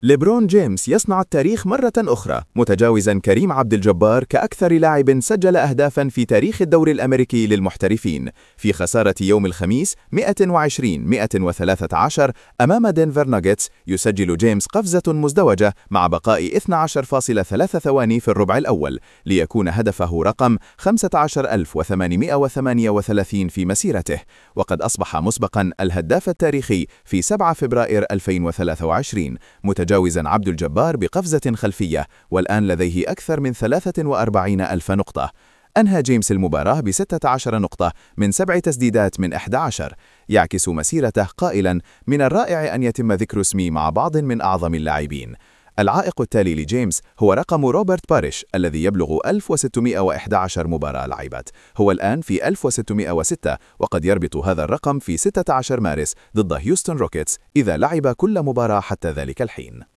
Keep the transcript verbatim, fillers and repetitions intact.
ليبرون جيمس يصنع التاريخ مرة أخرى، متجاوزا كريم عبد الجبار كأكثر لاعب سجل أهدافا في تاريخ الدوري الأمريكي للمحترفين، في خسارة يوم الخميس مئة وعشرين مئة وثلاثة عشر أمام دنفر ناجتس. يسجل جيمس قفزة مزدوجة مع بقاء اثنتي عشرة فاصلة ثلاثة ثواني في الربع الأول، ليكون هدفه رقم خمسة عشر ألف وثمانمئة وثمانية وثلاثين في مسيرته، وقد أصبح مسبقا الهداف التاريخي في سبعة فبراير ألفين وثلاثة وعشرين، متجاوزا عبد الجبار بقفزة خلفية، والآن لديه أكثر من ثلاثة وأربعين ألف نقطة. أنهى جيمس المباراة بستة عشر نقطة من سبع تسديدات من إحدى عشر، يعكس مسيرته قائلا: من الرائع أن يتم ذكر اسمي مع بعض من أعظم اللاعبين. العائق التالي لجيمس هو رقم روبرت باريش الذي يبلغ ألف وستمئة وإحدى عشر مباراة لعبت. هو الآن في ألف وستمئة وستة، وقد يربط هذا الرقم في ستة عشر مارس ضد هيوستن روكيتس إذا لعب كل مباراة حتى ذلك الحين.